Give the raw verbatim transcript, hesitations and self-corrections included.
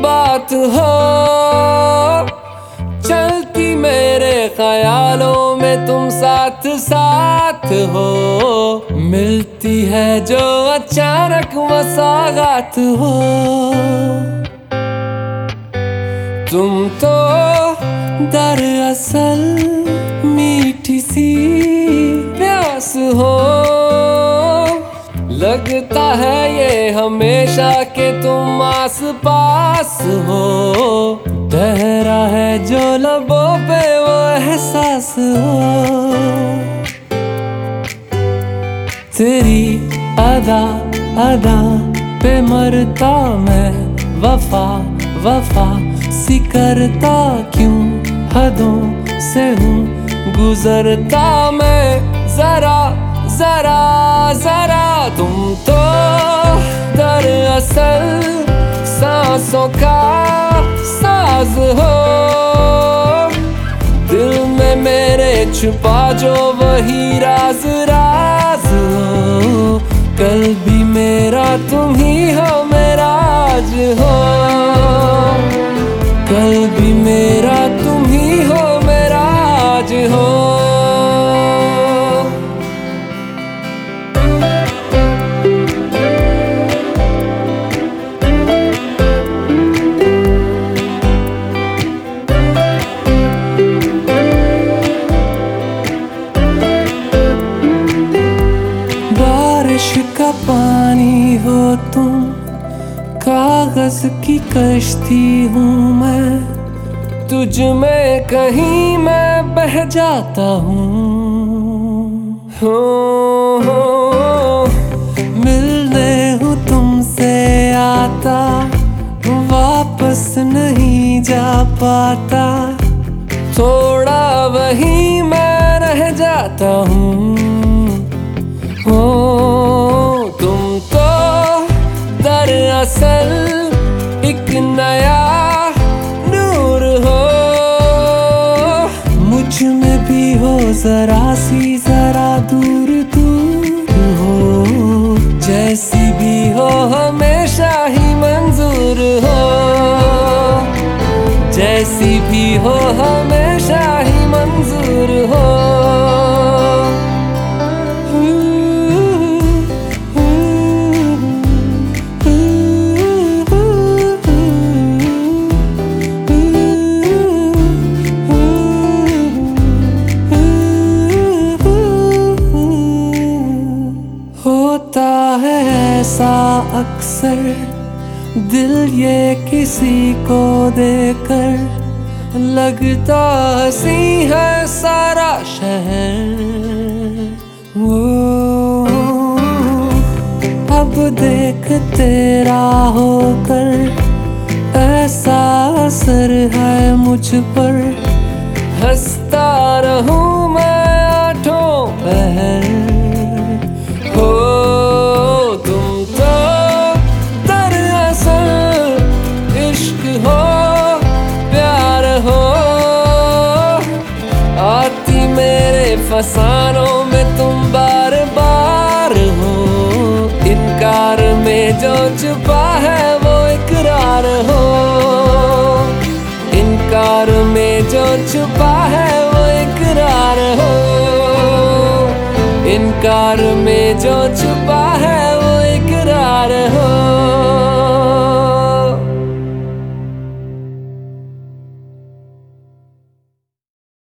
बात हो, चलती मेरे ख्यालों में तुम साथ साथ हो। मिलती है जो अचानक वो सौगात हो। तुम तो दरअसल मीठी सी प्यास हो। लगता है ये हमेशा के तुम आस पास हो। ठहरा है जो लबों पे वो एहसास हो। तेरी अदा अदा पे मरता मैं, वफा वफा सी करता क्यों हदों से हूँ गुजरता मैं। जरा जरा जरा तुम तो दरअसल सांसों का साज हो। दिल में मेरे छुपा जो वही राज राज हो। कल भी मेरा तुम ही हो, मेरा आज हो। कल भी मेरा तुम ही हो, मेरा आज हो। बारिश का पानी हो तुम, कागज की कश्ती हूँ मैं। तुझ में कहीं मैं बह जाता हूँ। हो, हो, मिलने हूँ तुमसे आता, वापस नहीं जा पाता। थोड़ा वहीं मैं रह जाता हूँ। हो तुम तो दरअसल एक नया नूर हो। मुझ में भी हो जरा सी जरा दूर दूर हो। जैसी भी हो हमेशा ही मंजूर हो। जैसी भी हो हमेशा ही मंजूर हो। होता है ऐसा अक्सर दिल ये किसी को देकर, लगता हंसी है सारा शहर। वो अब देख तेरा होकर ऐसा असर है मुझ पर। हंसता रहूं मैं आठों पहर। हो तुम तो दरअसल इश्क हो प्यार हो। आती मेरे फसानों में तुम बार बार हो। इनकार में जो छुपा है वो इकरार हो। इनकार में जो छुपा है वो इकरार हो। इनकार में जो छुपा है